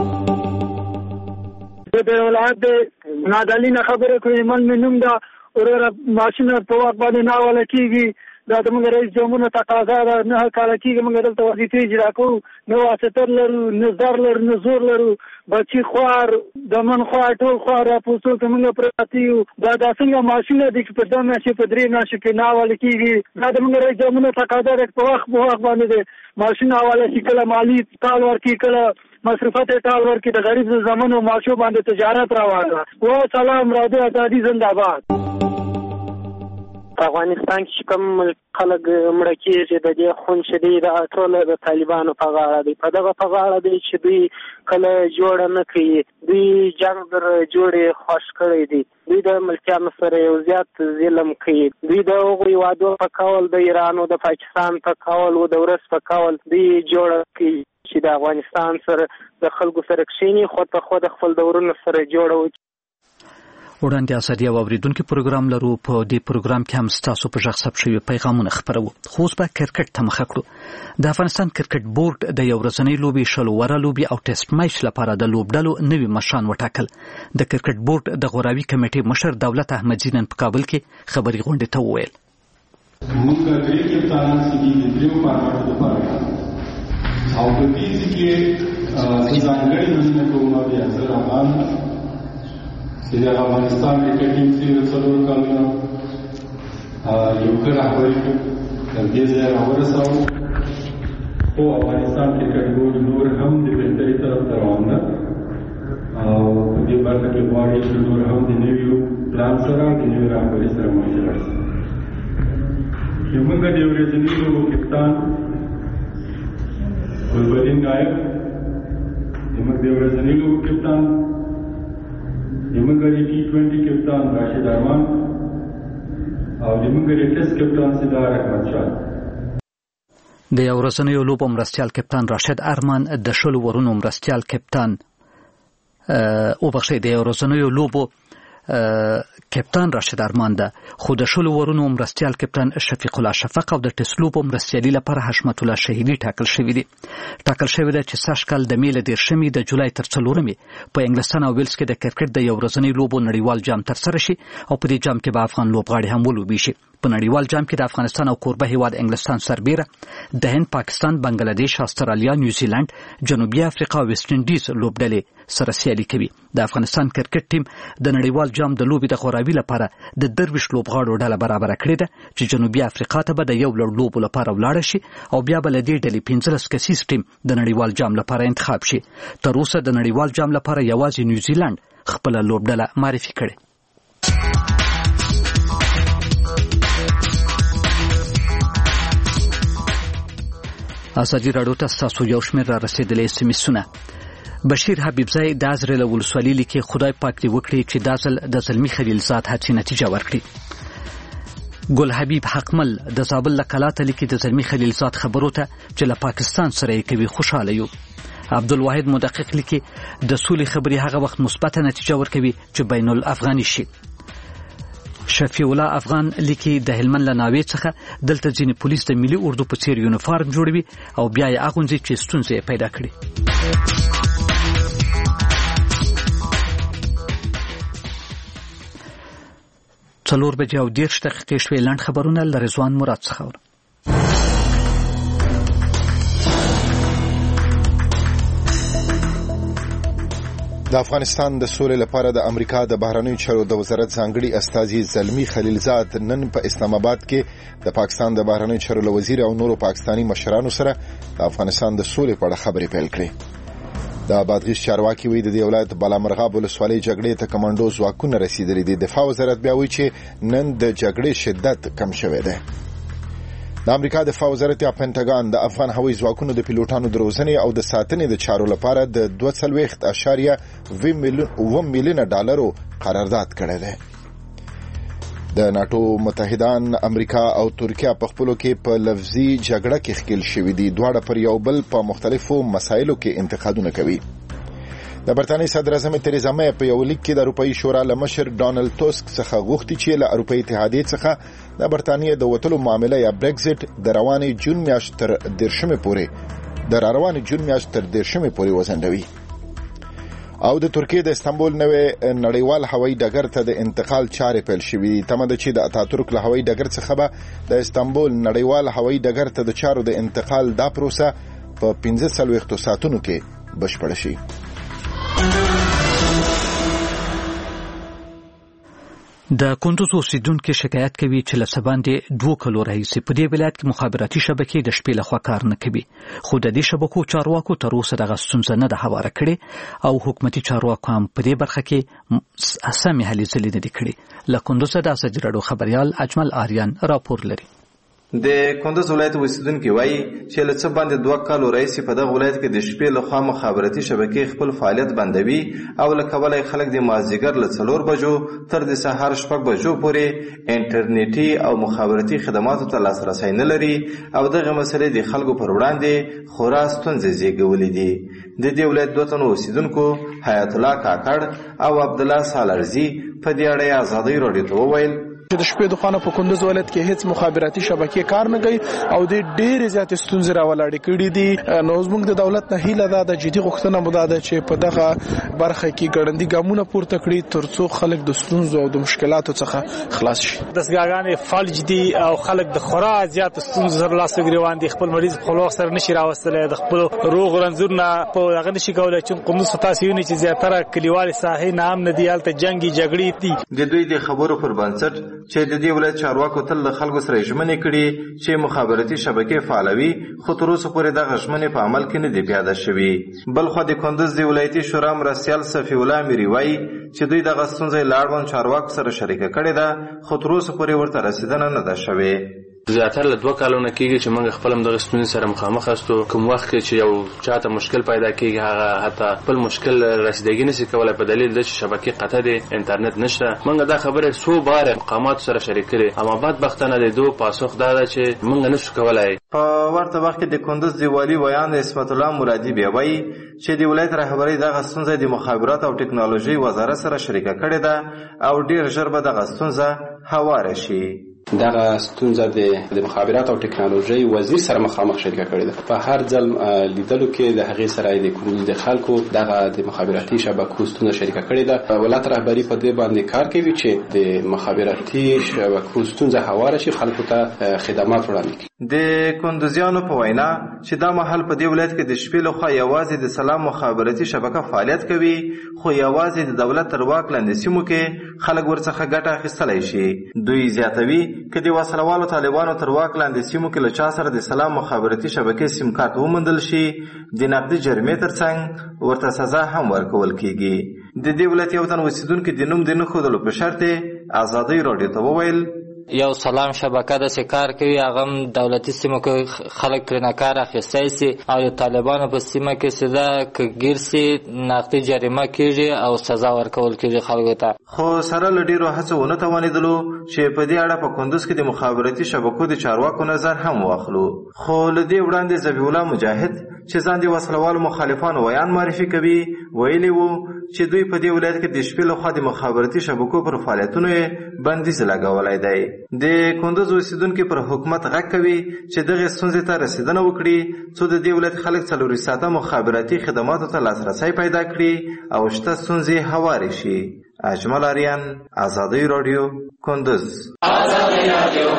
ورځ. د ولایت د نادالینه خبرې کوي، من مې نوم ده وروره ماشینه په وخت باندې نه اوله کېږي. دا د موږ رئیس جمهور تقاضا ده، نه کاله کېږي موږ دلته وظیفې اجرا کوو، نه واسطه لرو، نه زر لرو، نه زور لرو. بچي خوار د من خوار ټول خوار راپوسو که موږ پراته یو. دا دا څنګه ماشینه دي چې په دوه میاشتې په درې میاشتې کې نه اوله کېږي. دا د موږ رئیس جمهور تقاضا ده په وخت په وخت باندې د ماشینه اوله شي، کله مالي ټال ورکړي، کله مصرفات ټال ورکړي، د غریب زمن او ماشو باندې تجارت راوړه. و سلام راډیو ازادي زنده باد. په افغانستان کې کوم خلک مړه کېږي د دې خون چې دی د ټول د طالبانو په غاړه دی، په دغه په غاړه دی چې دوی کله جوړه نه کوي، دوی جنګ در جوړې خوښ کړی دی، دوی د ملکیانو سره یو زیات ظلم کوي، دوی د هغوی وعدو په کول د ایران او د پاکستان په کول او د ورس په کول دوی جوړه کوي چې د افغانستان سره د خلکو سره کښېني، خود په خود خپل د ورونو سره جوړه وکړي. وړاندې اسادي او اوریدونکو پروګرام لرو. په دې پروګرام کې هم ستاسو په ژغ ثبت شوي پیغامونه خپرو. خو اوس به کرکټ ته مخه کړو. د افغانستان کرکټ بورډ د یو ورځنۍ لوبې شل اووره لوبې او ټیسټ میچ لپاره د لوبډلو نوي مشران وټاکل. د کرکټ بورډ د غوراوي کمیټې مشر دولت احمدزي نن په کابل کې خبري غونډې ته وویل موږ درې کپتانان سړي د دریو فارمټو لپاره او په دې کې ځانګړي نومونه کومه دي اصل افغان چې د افغانستان کرکټ ټیم چې څلور کالونه یو ښه رهبري تر دې ځایه راورساوه. خو افغانستان کرکټ بورډ نور هم د بهترۍ طرف ته روان ده او په دې برخه کې غواړي چې نور هم د نویو پلان سره د نوي رهبرۍ سره مخکې شي. زموږ د ورځني لوبو کپتان ګلبدین نایب، زموږ د ورځني لوبو کپتان زموږ د ټي ټوینټي کپتان راشد ارمان او زموږ د ټیسټ کپتان سیدار احمد شاه. د یو ورځنیو لوبو مرستیال کپتان راشد ارمان، د شلو ورونو مرستیال کپتان او بخښئ د یو ورځنیو لوبو کپتان راشد ارمان ده، خو د شلو ورونو مرستیال کپتان شفیق الله شفق او د ټیسټ لوبو مرستیالي لپاره حشمت الله شهیدي ټاکل شوي دي. ټاکل شوی ده چې سږ کال د مې له دېرشمې د جولای تر څلورمې په انګلستان او ویلز کې د کرکټ د یو ورځنۍ لوبو نړیوال جام ترسره شي او په دې جام کې به افغان لوبغاړي هم ولوبي شي. په نړیوال جام کې د افغانستان او کوربه هیواد انګلستان سربیره د هند، پاکستان، بنگلاديش، استرالیا، نیوزیلند، جنوبي افریقا او ویسټ انډیز لوبډلې سره سیالي کوي. د افغانستان کرکټ ټیم د نړیوال جام د لوبې د غوراوي لپاره د درویش لوبغاړو ډله برابر کړې ده چې جنوبي افریقا ته به د یو لړ لوبو لپاره ولاړ شي او بیا به له دې ډلې پنځلس کسیز ټیم د نړیوال جام لپاره انتخاب شي. تر اوسه د نړیوال جام لپاره یوازې نیوزیلند خپل لوبډله معرفي کړې. ازادي راډیو ته ستاسو یو شمېر را رسېدلي اس ام اسونه. بشیر حبیبزی د ازرې له ولسوالۍ لیکي خدای پاک دې وکړي چې دا ځل د زلمي خلیلزاد هڅې نتیجه ورکړي. ګل حبیب حقمل د زابل له کلاته لیکي د زلمی خلیلزاد خبرو ته چې له پاکستان سره یې کوي خوشاله یو. عبدالواحد مدقق لیکي د سولې خبرې هغه وخت مثبته نتیجه ورکوي چې بین الافغاني شي. شفیع الله افغان لیکي د هلمند له ناوې څخه دلته ځینې پولیس د ملي اردو په څیر یونیفارم جوړوي او بیا یې اغوندي چې ستونزې پیدا کړي. څلور بجې او دېرش دقیقې شوې. لنډ خبرونه له رضوان مراد څخه اورو. د افغانستان د سولې لپاره د امریکا د بهرنیو چارو د وزارت ځانګړي استازي زلمی خلیلزاد نن په اسلام آباد کې د پاکستان د بهرنیو چارو له وزیر او نورو پاکستانی مشرانو سره د افغانستان د سولې په اړه خبرې پیل کړې. د بادغیس چارواکي وی د دې ولایت بالامرغاب ولسوالۍ جګړې ته کمانډو ځواکونه رسیدلي دي. دفاع وزارت بیا وایي چې نن د جګړې شدت کم شوی دی. د امریکا دفاع وزارت یا پنټاګان د افغان هوایي ځواکونو د پیلوټانو د روزنې او د ساتنې د چارو لپاره د دوه څلوېښت اعشاریه اووه میلیونه ډالرو قرارداد کړی دی. د ناتو متحدان امریکا او ترکیه په خپلو کې په لفظي جګړه کې ښکېل شوي دي. دواړه پر یو بل په مختلفو مسایلو کې انتقادونه کوي. د برتانیې صدر اعظم تریزا مې په یو لیک کې د اروپایي شورا له مشر ډانلډ ټاسک څخه غوښتي چې له اروپایي اتحادیې څخه د برتانیې د وتلو معامله یا بریکزټ د روانې جون میاشت تر دیرشمې پورې د روانې جون میاشت تر دیرشمې پورې وځنډوي. او د ترکیې د استانبول نوې نړیوال هوایي ډګر ته د انتقال چارې پیل شوې دي. تمه ده چې د اتاتورک له هوایي ډګر څخه به د استانبول نړیوال هوایي ډګر ته د چارو د انتقال دا پروسه په پنځه څلوېښتو ساعتونو کې بشپړه شي. د کندوز اوسیدونکو شکایت کوي چې له سباندې دوه کلو راهیسې په دې ولایت کې مخابراتي شبکې د شپې لخوا کار نه کوي. خو د دې شبکو چارواکو تر اوسه دغه ستونزه نه ده هواره کړې او حکومتي چارواکو هم په دې برخه کې سمې هلې ځلې نه دي کړې. له کندوزه د ازادي راډیو خبریال اجمل آریان راپور لري. د کندوز ولایت اوسیدونکي وایي چې له څه باندې دوه کالو راهیسې په دغه ولایت کې د شپې لخوا مخابراتي شبکې خپل فعالیت بندوي او له کبله یې خلک د مازدیګر له څلور بجو تر د سهار شپږ بجو پورې انټرنیټي او مخابراتي خدماتو ته لاسرسی نه لري او دغه مسلې د خلکو پر وړاندې خورا ستونزې زیږولې دي. د دې ولایت دوه تنو اوسیدونکو حیات الله کاکړ او عبدالله سالارزي په دې اړه ازادي راډیو ته وویل چې د شپې د خانه په کندوز ولایت کې هیڅ مخابراتي شبکې کار نه کوي او د ډېرې زیاتې ستونزې راولاړې کړي دي. نو زموږ د دولت نه هیله ده د جدي غوښتنه مو ده چې په دغه برخه کې ګړندي ګامونه پورته کړي ترڅو خلک د ستونزو او د مشکلاتو څخه خلاص شي. دستګاګانې فلج دي او خلک د خورا زیات ستونزو سره لاس ګریوان دي. خپل مریض په خپل وخت سره نشي راوستلی، د خپل روغ رنځورونه په هغه نشي کولی چې کندوز ته تاسو وینئ چې زیاتره کلیوالې ساحې نه هم نه دي، هلته جنګي جګړې دي. د دوی د خبرو پر بنسټ چې د دې ولایت چارواکو تل له خلکو سره ژمنې کړي چې مخابراتي شبکې فعالوي، خو تر اوسه پورې دغه ژمنې په عمل کې نه دي پیاده شوي. بلخوا د کندوز د ولایتي شورا مرستیال صفي الله میري وایي چې دوی دغه ستونزه له اړوند چارواکو سره شریکه کړې ده، خو تر اوسه پورې ورته رسیدنه نه ده شوې. زیاتره له دوه کالونه کېږي چې موږ خپل هم دغه ستونزې سره مخامخ یاستو. کوم وخت کې چې یو چاته مشکل پیدا کېږي هغه حتی خپل مشکل رسیدګي نشي کولی په دلیل ده چې شبکې قطع دي، انټرنیټ نشته. موږ دا خبره څو باره مقاماتو سره شریک کړې، اما بدبختانه د دوی پاسخ دا ده چې موږ نشو کولی. په ورته وخت کې د کندوز د والي ویان اسمت الله مرادي بیا وایي چې د ولایت رهبرۍ دغه ستونزه د مخابرات او ټکنالوژي وزارت سره شریکه کړې ده او ډېر ژر به دغه ستونزه هواره شي. دغه ستونزه د مخابرات او ټکنالوژي وزیر سره مخامخ شریکه کړې ده. په هر ځل لیدلو کې د هغې سره د کندوز د خلکو دغه د مخابراتي شبکو ستونزه شریکه کړې ده. ولایت رهبري په دې باندې کار کوي چې د مخابراتي شبکو ستونزه هواره شي، خلکو ته خدمات وړاندې کړي. د کندوزیانو په وینا چې دا مهال په دې ولایت کې د شپې لخوا یوازې د سلام مخابراتي شبکه فعالیت کوي، خو یوازې د دولت تر واک لاندې سیمو کې خلک ورڅخه ګټه اخیستلی شي. دوی زیاتوي که د وسلوالو طالبانو تر واک لاندې سیمو کې له چا سره د سلام مخابراتي شبکې سیم کارت وموندل شي، د نقدي جریمې ترڅنګ ورته سزا هم ورکول کیږي. د دې ولایت یو تن اوسیدونکي د نوم د نه ښودلو په شرط ازادۍ راډیو ته وویل یو سلام شبکه د کار کوي، هغه دولتي سیمو کې خلک ترې کار اخیستی سي او د طالبانو په سیمه کې سیده کګیر سي نقدي جریمه کیږي او سزا ورکول کیږي خلکو ته. خو سره له ډیرو هڅو ونه توانېدلو چې په دې اړه په کندوز کې د مخابراتي شبکو د چارواکو نظر هم واخلو. خو له دې وړاندې ذبیح الله مجاهد چې ځان د وسلوالو مخالفانو ویان معرفي کوي ویلي وو چې دوی په دې ولایت کې د شپې لخوا د مخابراتي شبکو پر فعالیتونو بندیز لګولی دی. د کندوز اوسیدونکي پر حکومت غږ کوي چې دغې ستونزې ته رسیدنه وکړي څو د دې ولایت خلک څلور ساعته مخابراتي خدماتو ته لاسرسی پیدا کړي او شته ستونزې هوارې شي. اجمل آریان، آزادی رادیو، کندوز. آزادی رادیو.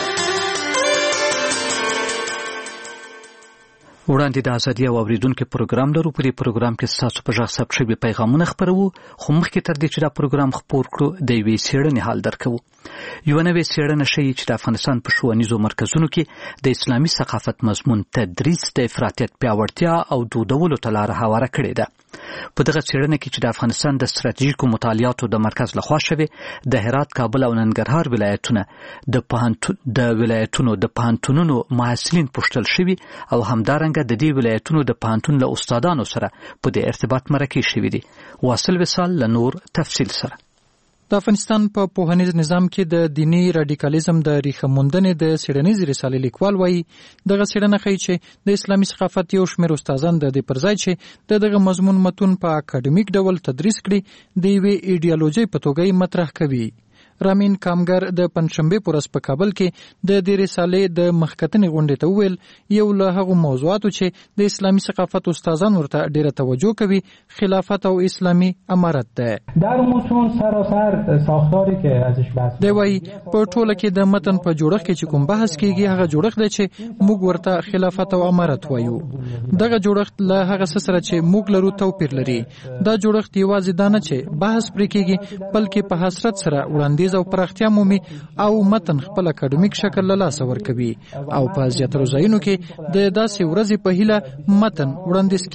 وړاندې د ازادي او اوریدونکو پروګرام لرو. په دې پروګرام کې ستاسو په ژغ ثبت شوي پیغامونه خپرو، خو مخکې تر دې چې دا پروګرام خپور کړو د یوې څېړنې حال درکوو. یوه نوې څېړنه ښیي چې د افغانستان په ښوونیزو مرکزونو کې د اسلامي ثقافت مضمون تدریس د افراطیت پیاوړتیا او دودولو ته لاره هواره کړې ده. په دغه څېړنه کې چې د افغانستان د ستراتیژیکو مطالعاتو د مرکز لخوا شوې د هرات، کابل او ننګرهار ولایتونه د پوهنتون د ولایتونو د پوهنتونونو محصلین پوښتل شوي او همدارنګه د دې ولایتونو د پوهنتون له استادانو سره په دې ارتباط مرکې شوي دي. واصل وصال له نور تفصیل سره. د افغانستان په پوهنیز نظام کې د دینی رادیکالیزم د ریښه موندنې د څېړنیزې رسالې لیکوال وایي دغه څېړنه ښیي چې د اسلامي ثقافت یو شمېر استادان د دې پر ځای چې د دغه مضمون متون په اکاډمیک ډول تدریس کړي د یوې ایډیالوژۍ په توګه یې مطرح کوي. رامین کامګر د پنځشنبې په ورځ په کابل کې د دې رسالې د مخکتنې غونډې ته وویل یو له هغو موضوعاتو چې د اسلامي ثقافت استادان ورته ډېره توجه کوي خلافت او اسلامي امارت ده. در متون سراسر ساختاری که ازش بحث دی وایي په ټوله کې د متن په جوړښت کې چې کوم بحث کیږي هغه جوړښت دی چې موږ ورته خلافت او امارت وایو. دغه جوړښت له هغه څه سره چې موږ لرو توپیر لري. دا جوړښت یوازې دا نه چې بحث پرې کیږي بلکې په حسرت سره وړاندیز او پراختیا مومي او متن خپل اکاډمیک شکل له لاسه ورکوي او په زیاترو ځایونو کې د داسې ورځې په هیله متن وړاندیز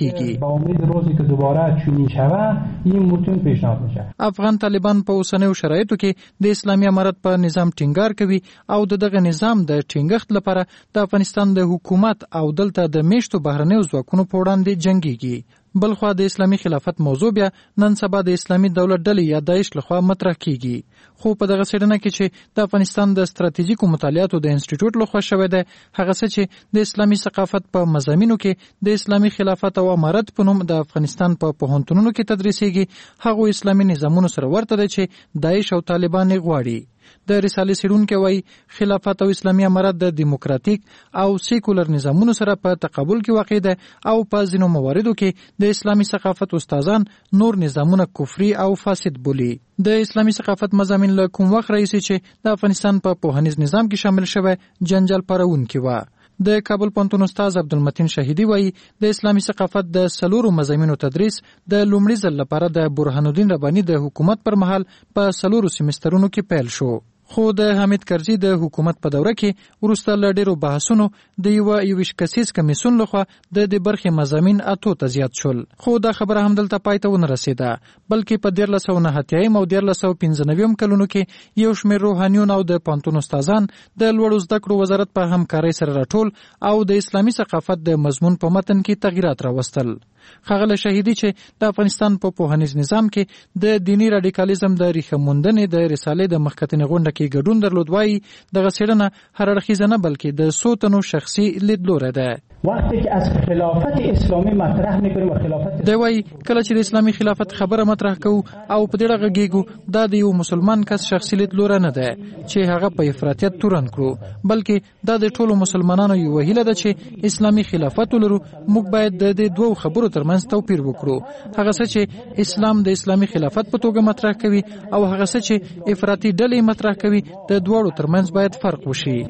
کیږي. افغان طالبان په اوسنیو شرایطو کې د اسلامي امارت په نظام ټینګار کوي او د دغه نظام د ټینګښت لپاره د افغانستان د حکومت او دلته د میشتو بهرنیو ځواکونو په وړاندې جنګیږي. بلخوا د اسلامي خلافت موضوع بیا نن سبا د اسلامي دولت ډلې یا داعش لخوا مطرح کیږي. خو په دغه څېړنه کې چې د افغانستان د ستراتیژیکو مطالعاتو د انسټیټیوټ لخوا شوی دی هغه څه چې د اسلامي ثقافت په مضامینو کې د اسلامي خلافت او امارت په نوم د افغانستان په پوهنتونونو کې تدریسیږي هغه اسلامي نظامونو سره ورته دی چې داعش او طالبان یې غواړي. د رسالې څېړونکي وایي خلافت او اسلامي امارت د دیموکراتیک او سیکولر نظامونو سره په تقابل کې واقع ده او په ځینو مواردو کې د اسلامي ثقافت استادان نور نظامونه کفري او فاسد بولي. د اسلامي ثقافت مضامین له کوم وخت راهیسې چې د افغانستان په پوهنیز نظام کې شامل شوی جنجال پارونکي و. د کابل پوهنتون استاد عبدالمتین شهیدی وایي د اسلامي ثقافت د سلورو مضامینو تدریس د لومړي ځل لپاره د برهان الدین رباني د حکومت پر مهال په سلورو سیمسترونو کې پیل شو. خو د حمید کرزي د حکومت په دوره کې وروسته له ډېرو بحثونو د یوه یویشت کسیز کمیسیون لخوا د دې برخې مضامین اتو ته زیات شول. خو دا خبره هم دلته پای ته ونه رسېده بلکې په دیارلس سوه نهه اتیایم او دیارلس سوه پنځه نویم کلونو کې یو شمېر روحانیون او د پوهنتون استادان د لوړو زده کړو وزارت په همکارۍ سره راټول او د اسلامي ثقافت د مضمون په متن کې تغییرات راوستل. ښاغلی شهیدي چې د افغانستان په پوهنیز نظام کې د دینی رادیکالیزم د ریښه موندنې د رسالې د مخکتنې غونډه کې ګډون درلود وایي دغه څېړنه هر اړخیزه نه بلکې د څو تنو شخصي لیدلوری ده. وقتی که از خلافت اسلامی مطرح میکنیم و خلافت دی وایي کله چې د اسلامي خلافت خبره مطرح کوو او په دې غږیږو دا د یو مسلمان کس شخصي لیدلوری نه ده چې هغه په افراطیت تورن کړو بلکې دا د ټولو مسلمانانو یو هیله ده چې اسلامي خلافت ولرو. موږ باید د دې دوو خبرو ترمنځ توپیر وکړو. هغه څه چې اسلام د اسلامي خلافت په توګه مطرح کوي او هغه څه چې افراطي ډلې مطرح کوي د دواړو ترمنځ باید فرق وشي.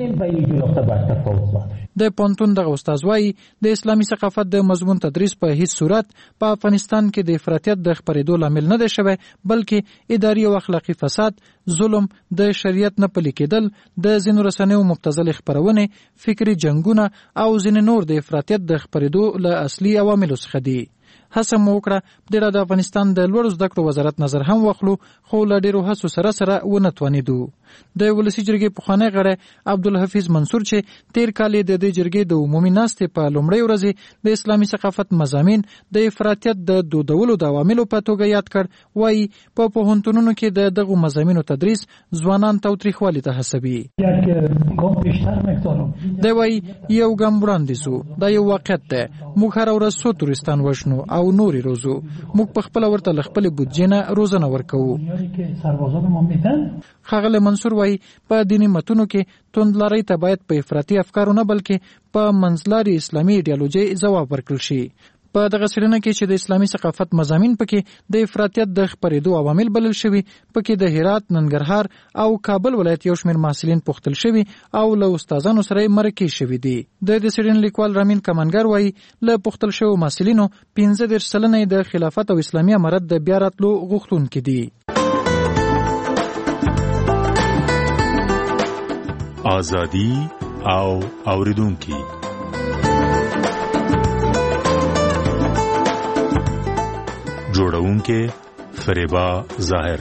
د پوهنتون دغه استاد وایي د اسلامي ثقافت د مضمون تدریس په هیڅ صورت په افغانستان کې د افراطیت د خپرېدو لامل نه دی شوی بلکې اداري او اخلاقي فساد، ظلم، د شریعت نه پلي کېدل، د ځینو رسنیو مبتذلې خپرونې، فکري جنګونه او ځینې نور د افراطیت د خپرېدو له اصلي عواملو څخه دي. هڅه مو وکړه ډیره د افغانستان د لوړ زده کړو وزارت نظر هم واخلو خو له ډیرو هڅو سره سره ونه توانیدو. د ولسی جرګې پخوانی غړی عبدالحفیظ منصور چې تیر کال د دې جرګې د عمومي ناستې په لومړۍ ورځ د اسلامي ثقافت مضامین د افراطیت د دودولو د عواملو په توګه یاد کړ، وایي په پوهنتونونو کې د دغو مضامینو تدریس ځوانان تاوتریخوالي ته هڅوي. دی وایي یو ګام وړاندې ځو، دا یو واقعیت دی. موږ هره ورځ څو تورستان وژنو او نورې روزو. موږ په خپله ورته له خپلې بودجې نه روزنه ورکوو. ښاغلی منصور وایي په دیني متونو کې توندلارۍ ته باید په افراطي افکارو نه بلکې په منځلاري اسلامي ایډیالوژۍ ځواب ورکړل شي. په دغه څېړنه کې چې د اسلامي ثقافت مضامین پکې د افراطیت د خپرېدو عوامل بلل شوي، پکې د هرات، ننګرهار او کابل ولایت یو شمېر محصلین پوښتل شوي او له استادانو سره یې مرکې شوي دي. د دې څېړنې لیکوال رامین کمانګر وایي له پوښتل شویو محصلینو پنځه دېرش سلنه د خلافت او اسلامي امارت د بیا راتلو غوښتونکي دي. آزادي او اوریدونکي جوړونکې فریبا ظاهر.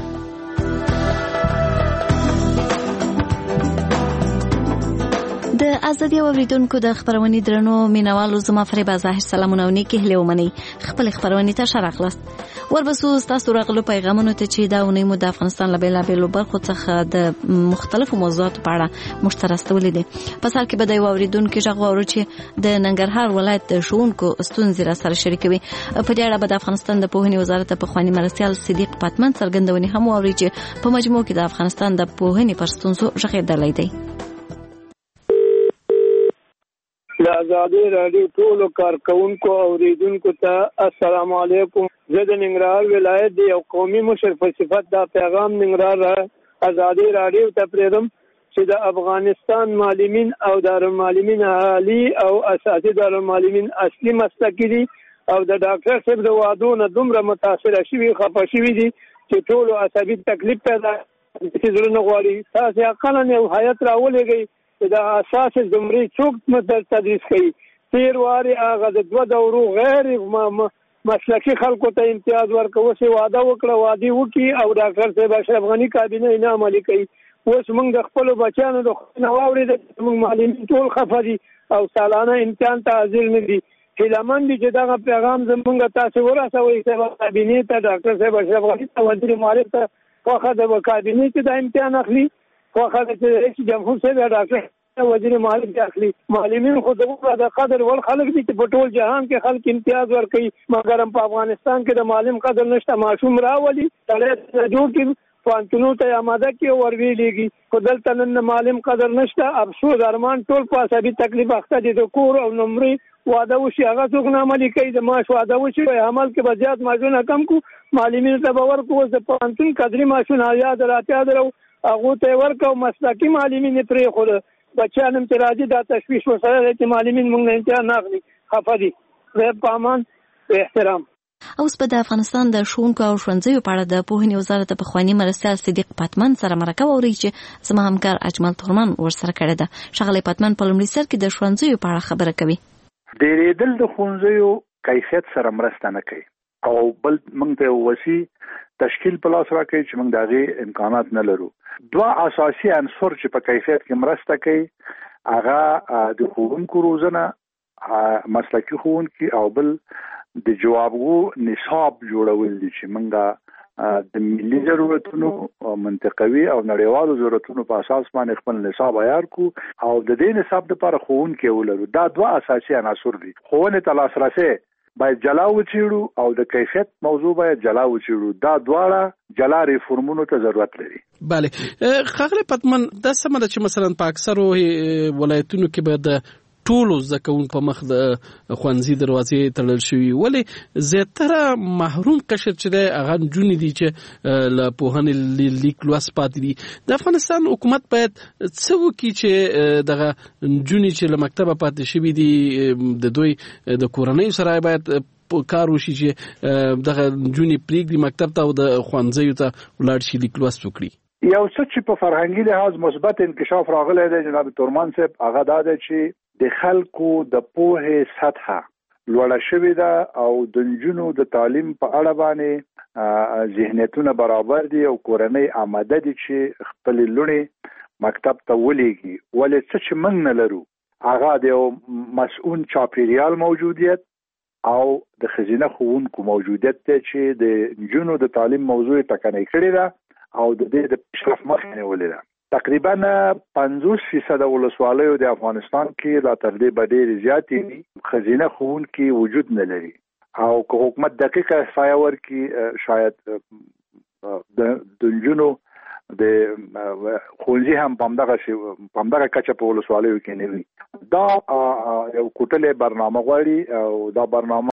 د ازادي اوریدونکو د خبرونې درنو مینوالو زما فریبا ظاهر سلامونه او نیکه هلي ومني. خپل خبرونې ته شرقلست وربسو تاسو راغلو پیغامونو ته چې دا ونی مو د افغانستان له بیلابیلو برخو څخه د مختلفو موضوعاتو په اړه مشترستولې دي. په سر کې به د اوریدونکو ژغ وورو چې د ننګرهار ولایت د ښوونکو ستونزې را سره شریکوي. په دې اړه به د افغانستان د پوهنې وزارت په خواني مرسیال صدیق پاتمن څرګندونې هم ووري چې په مجموع کې د افغانستان د پوهنې پر ستونزو ژغېدلی دی. د ازادي راډیو ټولو کارکونکو او اوریدونکو ته السلام علیکم. زه د ننګرهار ولایت د یو قومي مشر په صفت دا پیغام ننګرهار ازادي راډیو ته پرېږدم چې د افغانستان معلمین او دارالمعلمین عالی او اساسي دارالمعلمین اصلي مسلکي دي او د ډاکټر صاحب د وعدو نه دومره متاثره شوي خفه شوي دي چې ټولو عصبي تکلیف پیدا چې زړه نه غواړي. تاسې اقلا یو هیات راولېږئ چې د اساس زمرې څوک تدریس کوي. تیر واري هغه د دوه دورو غیر مسلکي خلکو ته امتیاز ورکوي، چې وعده وکړه وعده وکړي او ډاکټر صاحب اشرف غني کابینه نه عملي کوي. اوس موږ د خپلو بچیانو د خونه واورېده چې موږ معلمین ټول خفه دي او سالانه امتحان ته حاضر نه دي. هیلهمند دي چې دغه پیغام زموږ تاسې ورسوئ چې کابینې ته ډاکټر صاحب اشرف غني ته وزیر معارف ته خوښه ده کابینې چې دا امتحان اخلي، خوښه ده چې رئیس جمهور صاحب ډاکټر وزیر معارف اخلي. معلمین خو دغه د قدر ول خلک دي چې په ټول جهان کې خلک امتیاز ورکوي، مګر په افغانستان کې د معلم قدر نشته. ماشوم راولي سړی جوړ کړي پوهنتونو ته آماده کړي ورویلېږي، خو دلته نن معلم قدر نشته. افسوس ارمان ټول په عصبي تکلیف اخته دي. د کور او نمرې وعده وشي هغه څوک نه عملي کوي. د معاش وعده وشي عمل کې به زیات معاشونه کم کو، معلمینو ته به ورکو. د پوهنتون قدري معاشونه یاد راته درو هغه ته ورکو. مسلکي معلمین پرې خو بچیان هم چې راځي دا تشویش ورسره دی چې معلمین موږ نه امتحان نه اخلي، خفه دي. خدای په امان، په احترام. اوس به د افغانستان د ښوونکو او ښوونځیو په اړه د پوهنې وزارت پخواني مرستیال صدیق پاتمن سره مرکه واورئ چې زما همکار اجمل تورمان ورسره کړې ده. ښاغلی پاتمن په لومړي سر کې د ښوونځیو په اړه خبره کوي. ډېرېدل د ښوونځیو کیفیت سره مرسته نه کوي او بل موږ ته وسی تشکیل په لاس راکړي چې موږ د هغې امکانات نه لرو. دوه اساسي عنصر چې په کیفیت کې مرسته کوي هغه د ښوونکو روزنه، مسلکي ښوونکي، او بل د جوابګو نصاب جوړول دي چې موږ د ملي ضرورتونو، منطقوي او نړیوالو ضرورتونو په اساس باندې خپل نصاب عیار کو او د دې نصاب لپاره ښوونکي ولرو. دا دوه اساسي عناصر دي. ښوونې ته لاسرسی باید جلا وچیړو او د کیفیت موضوع باید جلا وچیړو. دا دواړه جلا ریفورمونو ته ضرورت لري. بله خاغلی پتمن دا سمه ده چې مثلا په اکثرو ولایتونو کې به د ټولو زده کوونکو په مخ د ښوونځي دروازې تړل شوي، ولې زیاتره محروم قشر چې دی هغه نجونې دي چې له پوهنې لیک لوست پاتې دي. د افغانستان حکومت باید څه وکړي چې دغه نجونې چې له مکتبه پاتې شوي دي د دوی د کورنیو سره باید کار وشي چې دغه نجونې پرېږدي مکتب ته او د ښوونځیو ته ولاړ شي لیک لوست وکړي. یو څه چې په فرهنګي لحاظ مثبت انکشاف راغلی دی جناب تورمان صاحب، هغه دا دی چې د خلکو د پوهې سطحه لوړه شوې ده او د نجونو د تعلیم په اړه باندې ذهنیتونه برابر دي او کورنۍ آماده دي چې خپل لونې مکتب ته ولېږي. ولې څه چې موږ نه لرو هغه د مسؤل چاپیریال موجودیت او د خزینه ښوونکو موجودیت ته چې د نجونو د تعلیم موضوع ټکنۍ کړې ده او د دې د پیشرفت مخه نیولې ده. تقریبا پنځوس فیصد ولسوالیو د افغانستان کې لا تر دې ډېرې زیاتې خزینه ښوونکي وجود نه لري او که حکومت دقیقه احصایه ورکړي شاید د نجونو د ښوونځي هم په همدغه کچه په ولسوالیو کې نه وي. دا یو کوټلې برنامه غواړي او دا برنامه